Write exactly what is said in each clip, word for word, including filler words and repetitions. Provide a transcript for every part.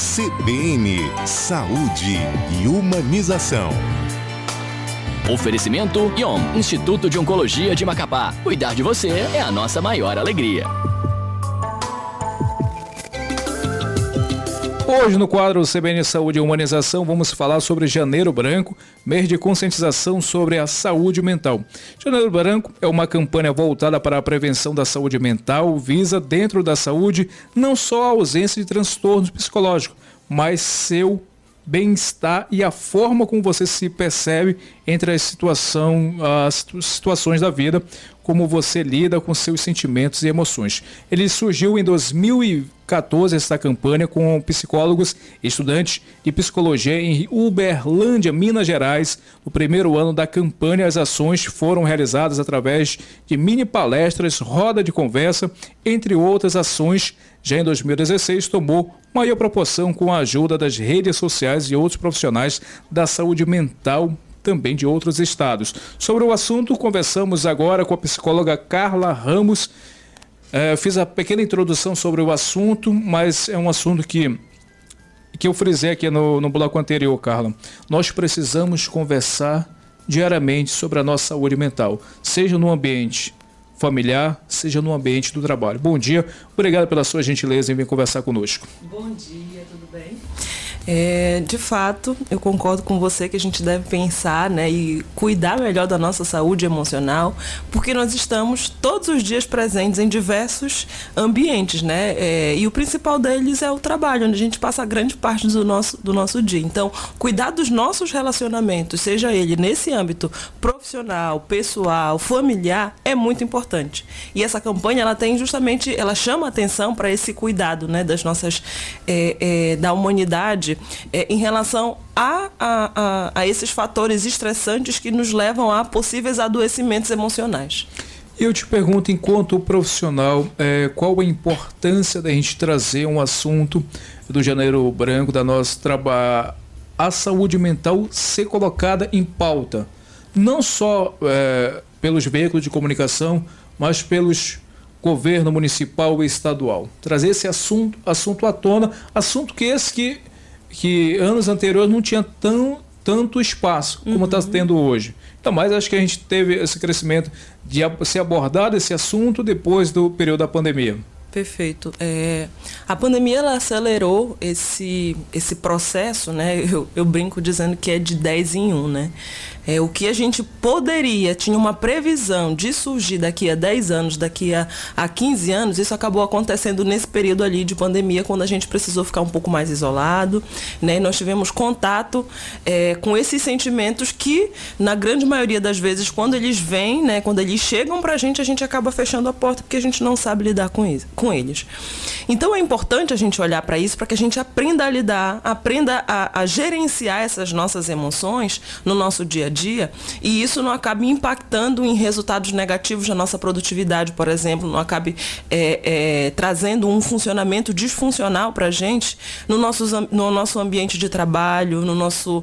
C B N, Saúde e Humanização. Oferecimento I O M, Instituto de Oncologia de Macapá. Cuidar de você é a nossa maior alegria. Hoje no quadro C B N Saúde e Humanização vamos falar sobre Janeiro Branco, mês de conscientização sobre a saúde mental. Janeiro Branco é uma campanha voltada para a prevenção da saúde mental, visa dentro da saúde não só a ausência de transtornos psicológicos, mas seu bem-estar e a forma como você se percebe entre as, situação, as situações da vida, como você lida com seus sentimentos e emoções. Ele surgiu em dois mil e quatorze, esta campanha, com psicólogos e estudantes de psicologia em Uberlândia, Minas Gerais. No primeiro ano da campanha, as ações foram realizadas através de mini palestras, roda de conversa, entre outras ações. Já em dois mil e dezesseis, tomou maior proporção com a ajuda das redes sociais e outros profissionais da saúde mental, também de outros estados. Sobre o assunto, conversamos agora com a psicóloga Carla Ramos. É, fiz a pequena introdução sobre o assunto, mas é um assunto que, que eu frisei aqui no, no bloco anterior, Carla. Nós precisamos conversar diariamente sobre a nossa saúde mental, seja no ambiente familiar, seja no ambiente do trabalho. Bom dia, obrigado pela sua gentileza em vir conversar conosco. Bom dia, tudo bem? É, de fato, eu concordo com você que a gente deve pensar, né, e cuidar melhor da nossa saúde emocional, porque nós estamos todos os dias presentes em diversos ambientes, né, é, e o principal deles é o trabalho, onde a gente passa grande parte do nosso, do nosso dia. Então, cuidar dos nossos relacionamentos, seja ele nesse âmbito profissional, pessoal, familiar, é muito importante. E essa campanha, ela tem justamente, ela chama atenção para esse cuidado, né, das nossas, é, é, da humanidade, É, em relação a, a, a, a esses fatores estressantes que nos levam a possíveis adoecimentos emocionais. Eu te pergunto, enquanto profissional, é, qual a importância da gente trazer um assunto do Janeiro Branco, da nossa trabalho, a saúde mental ser colocada em pauta, não só é, pelos veículos de comunicação, mas pelos governo municipal e estadual. Trazer esse assunto, assunto à tona, assunto que esse que que anos anteriores não tinha tão, tanto espaço como está uhum. tendo hoje. Então, mas acho que a gente teve esse crescimento de ser abordado esse assunto depois do período da pandemia. Perfeito. É, a pandemia ela acelerou esse, esse processo, né? Eu, eu brinco dizendo que é de dez em um, né? É, o que a gente poderia, tinha uma previsão de surgir daqui a dez anos, daqui a, a quinze anos, isso acabou acontecendo nesse período ali de pandemia, quando a gente precisou ficar um pouco mais isolado, né? E nós tivemos contato é, com esses sentimentos que, na grande maioria das vezes, quando eles vêm, né? Quando eles chegam pra gente, a gente acaba fechando a porta porque a gente não sabe lidar com isso. com eles. Então é importante a gente olhar para isso, para que a gente aprenda a lidar, aprenda a, a gerenciar essas nossas emoções no nosso dia a dia, e isso não acabe impactando em resultados negativos na nossa produtividade, por exemplo, não acabe é, é, trazendo um funcionamento disfuncional para a gente no nosso, no nosso ambiente de trabalho, no nosso,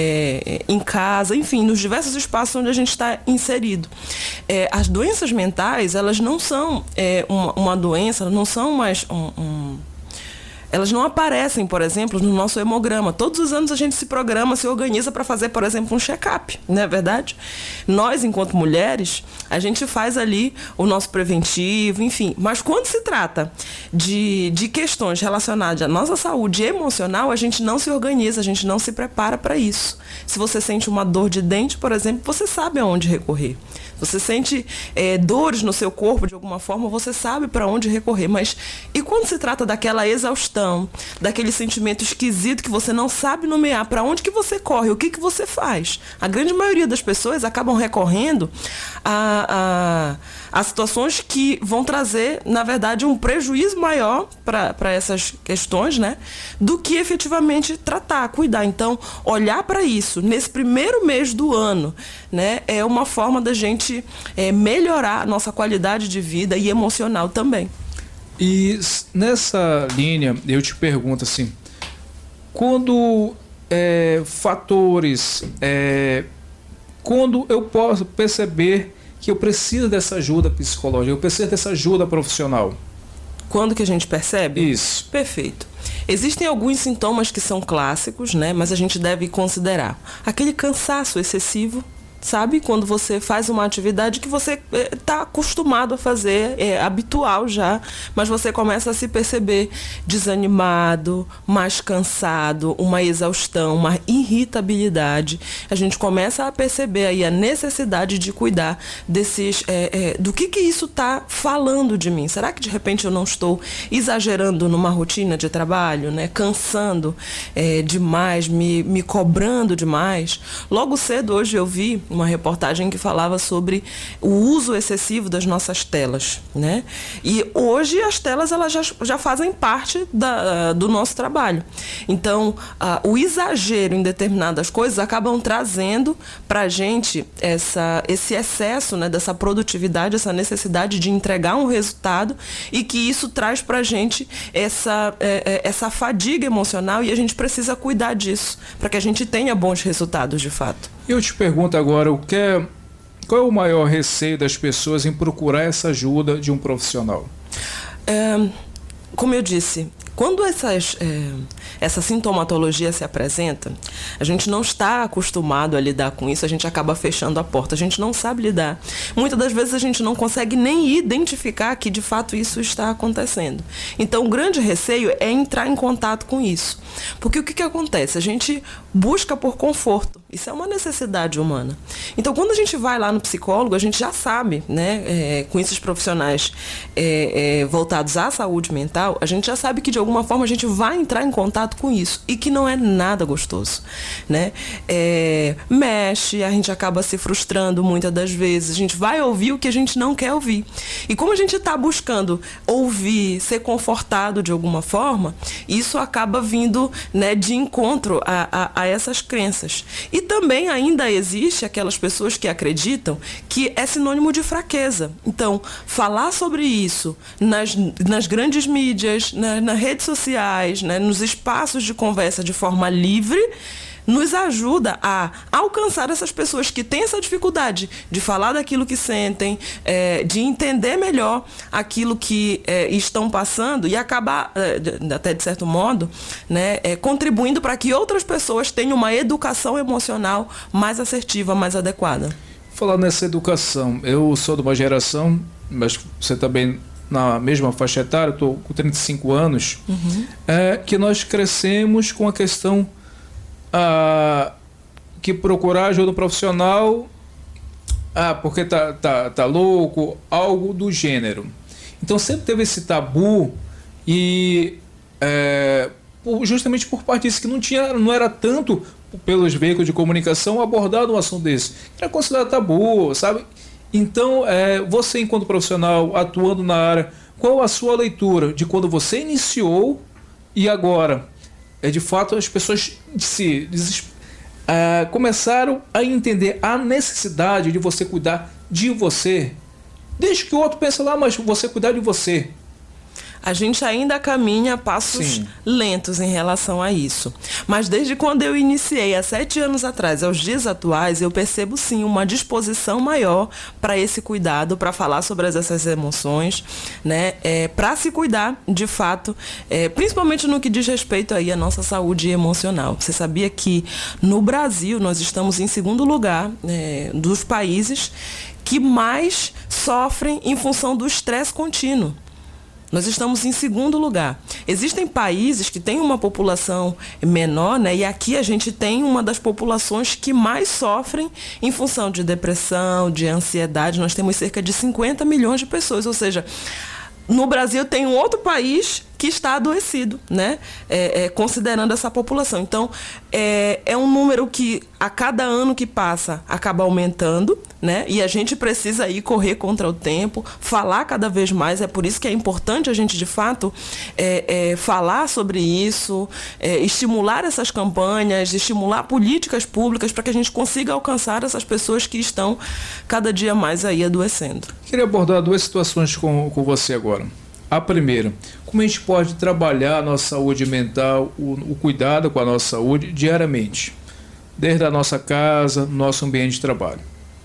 é, em casa, enfim, nos diversos espaços onde a gente está inserido. É, as doenças mentais, elas não são é, uma, uma doença, não são mais um, um... elas não aparecem, por exemplo, no nosso hemograma. Todos os anos a gente se programa, se organiza para fazer, por exemplo, um check-up, não é verdade? Nós, enquanto mulheres, a gente faz ali o nosso preventivo, enfim. Mas quando se trata de, de questões relacionadas à nossa saúde emocional, a gente não se organiza, a gente não se prepara para isso. Se você sente uma dor de dente, por exemplo, você sabe aonde recorrer. Você sente é, dores no seu corpo de alguma forma, você sabe para onde recorrer. Mas e quando se trata daquela exaustão, daquele sentimento esquisito que você não sabe nomear, para onde que você corre, o que que você faz? A grande maioria das pessoas acabam recorrendo a, a, a situações que vão trazer, na verdade, um prejuízo maior para essas questões, né, do que efetivamente tratar, cuidar. Então, olhar para isso nesse primeiro mês do ano, né, é uma forma da gente É, melhorar a nossa qualidade de vida e emocional também. E nessa linha, eu te pergunto assim, quando é, fatores, é, quando eu posso perceber que eu preciso dessa ajuda psicológica, eu preciso dessa ajuda profissional? Quando que a gente percebe? Isso. Perfeito. Existem alguns sintomas que são clássicos, né? Mas a gente deve considerar aquele cansaço excessivo. Sabe? Quando você faz uma atividade que você está acostumado a fazer, é habitual já, mas você começa a se perceber desanimado, mais cansado, uma exaustão, uma irritabilidade. A gente começa a perceber aí a necessidade de cuidar desses, é, é, do que que isso está falando de mim. Será que de repente eu não estou exagerando numa rotina de trabalho, né? Cansando é, demais, me, me cobrando demais? Logo cedo hoje eu vi uma reportagem que falava sobre o uso excessivo das nossas telas, né? E hoje as telas elas já, já fazem parte da, do nosso trabalho. Então, uh, o exagero em determinadas coisas acabam trazendo para a gente essa, esse excesso, né, dessa produtividade, essa necessidade de entregar um resultado, e que isso traz para a gente essa, é, é, essa fadiga emocional, e a gente precisa cuidar disso para que a gente tenha bons resultados de fato. Eu te pergunto agora, o que é, qual é o maior receio das pessoas em procurar essa ajuda de um profissional? É, como eu disse, quando essas, é, essa sintomatologia se apresenta, a gente não está acostumado a lidar com isso, a gente acaba fechando a porta, a gente não sabe lidar. Muitas das vezes a gente não consegue nem identificar que de fato isso está acontecendo. Então o grande receio é entrar em contato com isso. Porque o que, que acontece? A gente busca por conforto. Isso é uma necessidade humana. Então, quando a gente vai lá no psicólogo, a gente já sabe, né, é, com esses profissionais é, é, voltados à saúde mental, a gente já sabe que de alguma forma a gente vai entrar em contato com isso, e que não é nada gostoso, né? É, mexe, a gente acaba se frustrando muitas das vezes, a gente vai ouvir o que a gente não quer ouvir. E como a gente está buscando ouvir, ser confortado de alguma forma, isso acaba vindo, né, de encontro a, a, a essas crenças. E também ainda existe aquelas pessoas que acreditam que é sinônimo de fraqueza. Então, falar sobre isso nas, nas grandes mídias, na, nas redes sociais, né, nos espaços de conversa de forma livre, nos ajuda a alcançar essas pessoas que têm essa dificuldade de falar daquilo que sentem, é, de entender melhor aquilo que é, estão passando, e acabar, é, até de certo modo, né, é, contribuindo para que outras pessoas tenham uma educação emocional mais assertiva, mais adequada. Falar nessa educação, eu sou de uma geração, mas você também na mesma faixa etária, estou com trinta e cinco anos, uhum. é, que nós crescemos com a questão Ah, que procurar ajuda profissional, ah, porque tá, tá, tá louco, algo do gênero. Então sempre teve esse tabu, e é, justamente por parte disso, que não, tinha, não era tanto pelos veículos de comunicação abordado um assunto desse, era considerado tabu, sabe? Então é, você, enquanto profissional atuando na área, qual a sua leitura de quando você iniciou e agora? É, de fato, as pessoas se uh, começaram a entender a necessidade de você cuidar de você. Desde que o outro pense lá, mas você cuidar de você. A gente ainda caminha a passos Sim. lentos em relação a isso. Mas desde quando eu iniciei, há sete anos atrás, aos dias atuais, eu percebo sim uma disposição maior para esse cuidado, para falar sobre essas emoções, né? É, para se cuidar, de fato, é, principalmente no que diz respeito aí à nossa saúde emocional. Você sabia que no Brasil nós estamos em segundo lugar é, dos países que mais sofrem em função do estresse contínuo? Nós estamos em segundo lugar. Existem países que têm uma população menor, né? E aqui a gente tem uma das populações que mais sofrem em função de depressão, de ansiedade. Nós temos cerca de cinquenta milhões de pessoas, ou seja, no Brasil tem um outro país que está adoecido, né? É, é, considerando essa população. Então, é, é um número que a cada ano que passa acaba aumentando, né? E a gente precisa aí correr contra o tempo, falar cada vez mais. É por isso que é importante a gente, de fato, é, é, falar sobre isso, é, estimular essas campanhas, estimular políticas públicas para que a gente consiga alcançar essas pessoas que estão cada dia mais aí adoecendo. Queria abordar duas situações com, com você agora. A primeira, como a gente pode trabalhar a nossa saúde mental, o, o cuidado com a nossa saúde diariamente, desde a nossa casa, nosso ambiente de trabalho?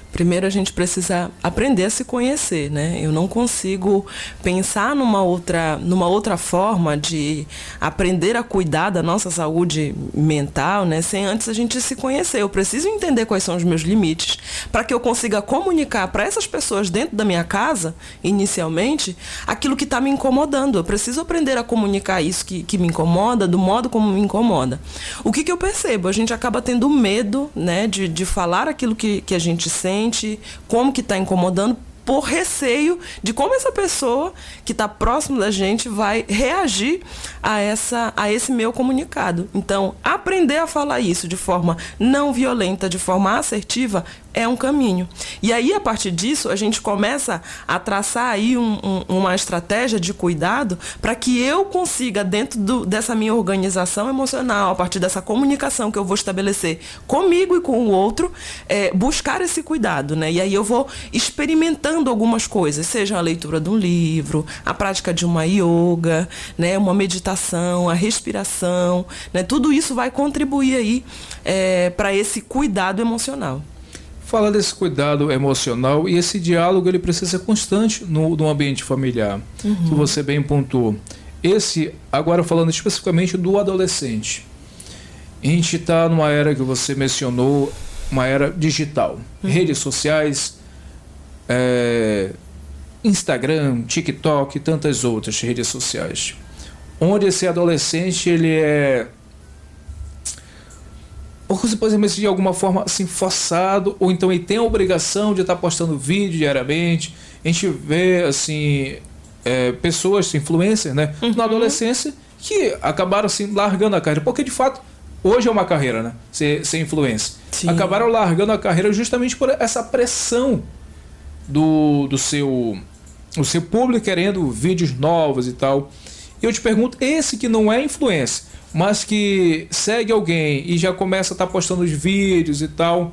Primeiro a gente precisa aprender a se conhecer, né? Eu não consigo pensar numa outra, numa outra forma de aprender a cuidar da nossa saúde mental, né? Sem antes a gente se conhecer. Eu preciso entender quais são os meus limites para que eu consiga comunicar para essas pessoas dentro da minha casa, inicialmente, aquilo que está me incomodando. Eu preciso aprender a comunicar isso que, que me incomoda, do modo como me incomoda. O que, que eu percebo? A gente acaba tendo medo, né, de, de falar aquilo que, que a gente sente, como que está incomodando, por receio de como essa pessoa que está próximo da gente vai reagir a, essa, a esse meu comunicado. Então, aprender a falar isso de forma não violenta, de forma assertiva, é um caminho. E aí, a partir disso, a gente começa a traçar aí um, um, uma estratégia de cuidado para que eu consiga, dentro do, dessa minha organização emocional, a partir dessa comunicação que eu vou estabelecer comigo e com o outro, é, buscar esse cuidado, né? E aí eu vou experimentando algumas coisas, seja a leitura de um livro, a prática de uma yoga, né? Uma meditação, a respiração, né? Tudo isso vai contribuir aí é, para esse cuidado emocional. Fala desse cuidado emocional e esse diálogo ele precisa ser constante no, no ambiente familiar, uhum. que você bem pontuou. Esse, agora falando especificamente do adolescente, a gente está numa era que você mencionou, uma era digital, uhum. redes sociais, é, Instagram, TikTok e tantas outras redes sociais, onde esse adolescente ele é, ou você pode dizer de alguma forma assim, forçado, ou então ele tem a obrigação de estar postando vídeo diariamente. A gente vê assim, é, pessoas, influencers, né, uhum. na adolescência, que acabaram assim, largando a carreira, porque de fato hoje é uma carreira, né, ser, ser influencer. Sim. Acabaram largando a carreira justamente por essa pressão do, do seu, o seu público querendo vídeos novos e tal. E eu te pergunto, esse que não é influencer, mas que segue alguém e já começa a estar postando os vídeos e tal,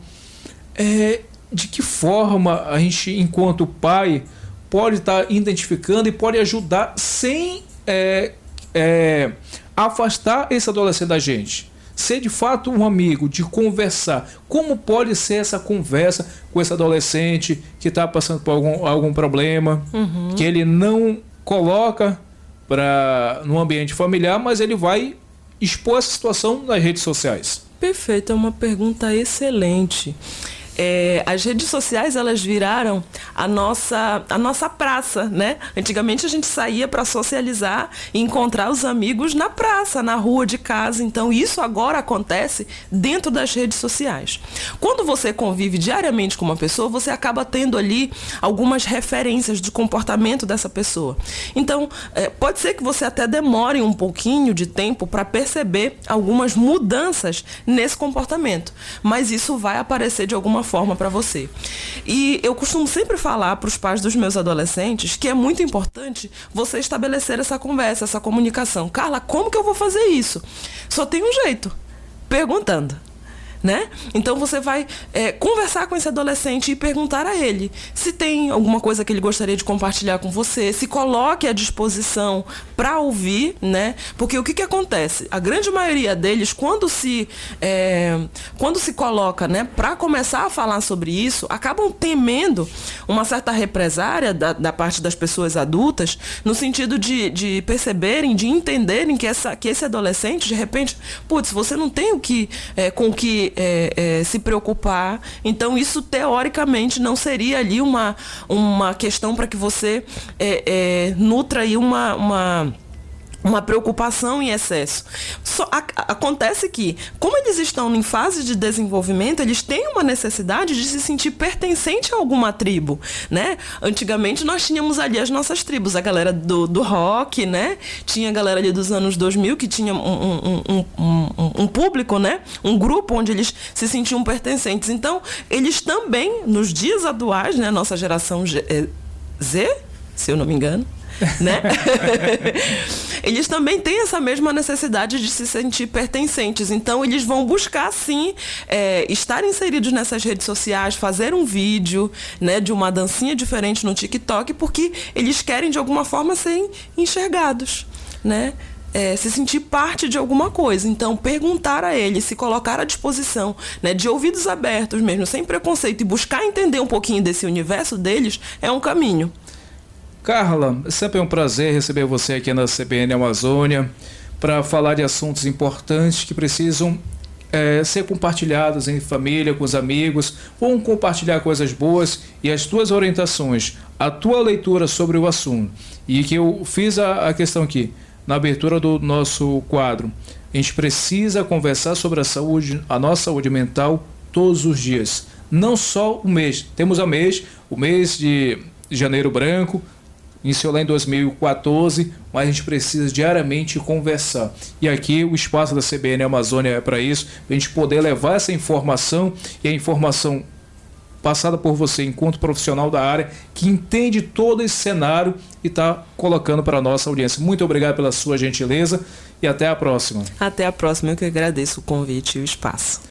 é, de que forma a gente, enquanto pai, pode estar identificando e pode ajudar sem é, é, afastar esse adolescente da gente? Ser de fato um amigo, de conversar. Como pode ser essa conversa com esse adolescente que está passando por algum, algum problema, uhum. que ele não coloca pra, no ambiente familiar, mas ele vai expor essa situação nas redes sociais? Perfeito, é uma pergunta excelente. É, as redes sociais, elas viraram a nossa, a nossa praça, né? Antigamente a gente saía para socializar e encontrar os amigos na praça, na rua de casa. Então isso agora acontece dentro das redes sociais. Quando você convive diariamente com uma pessoa, você acaba tendo ali algumas referências de comportamento dessa pessoa. Então é, pode ser que você até demore um pouquinho de tempo para perceber algumas mudanças nesse comportamento, mas isso vai aparecer de alguma forma para você. E eu costumo sempre falar para os pais dos meus adolescentes que é muito importante você estabelecer essa conversa, essa comunicação. Carla, como que eu vou fazer isso? Só tem um jeito, perguntando. Né? Então você vai é, conversar com esse adolescente e perguntar a ele se tem alguma coisa que ele gostaria de compartilhar com você, se coloque à disposição para ouvir, né? Porque o que, que acontece? A grande maioria deles, quando se, é, quando se coloca, né, para começar a falar sobre isso, acabam temendo uma certa represária da, da parte das pessoas adultas, no sentido de, de perceberem, de entenderem que, essa, que esse adolescente, de repente, putz, você não tem o que, é, com o que É, é, se preocupar, então isso teoricamente não seria ali uma, uma questão para que você é, é, nutra aí uma, uma uma preocupação em excesso. Só, a, acontece que, como eles estão em fase de desenvolvimento, eles têm uma necessidade de se sentir pertencente a alguma tribo, né? Antigamente nós tínhamos ali as nossas tribos, a galera do, do rock, né? Tinha a galera ali dos anos dois mil que tinha um, um, um, um, um público, né? Um grupo onde eles se sentiam pertencentes. Então, eles também, nos dias atuais, né? Nossa geração G, Z, se eu não me engano, né? Eles também têm essa mesma necessidade de se sentir pertencentes. Então eles vão buscar sim é, estar inseridos nessas redes sociais, fazer um vídeo, né, de uma dancinha diferente no TikTok, porque eles querem de alguma forma serem enxergados, né? é, se sentir parte de alguma coisa. Então, perguntar a ele, se colocar à disposição, né, de ouvidos abertos mesmo, sem preconceito, e buscar entender um pouquinho desse universo deles, é um caminho. Carla, é sempre um prazer receber você aqui na C B N Amazônia para falar de assuntos importantes que precisam é, ser compartilhados em família, com os amigos. Vamos compartilhar coisas boas e as tuas orientações, a tua leitura sobre o assunto. E que eu fiz a, a questão aqui, na abertura do nosso quadro. A gente precisa conversar sobre a saúde, a nossa saúde mental todos os dias. Não só o mês. Temos o mês, o mês de Janeiro Branco, iniciou lá em dois mil e quatorze, mas a gente precisa diariamente conversar. E aqui o espaço da C B N Amazônia é para isso, para a gente poder levar essa informação, e a informação passada por você enquanto profissional da área, que entende todo esse cenário e está colocando para a nossa audiência. Muito obrigado pela sua gentileza e até a próxima. Até a próxima, eu que agradeço o convite e o espaço.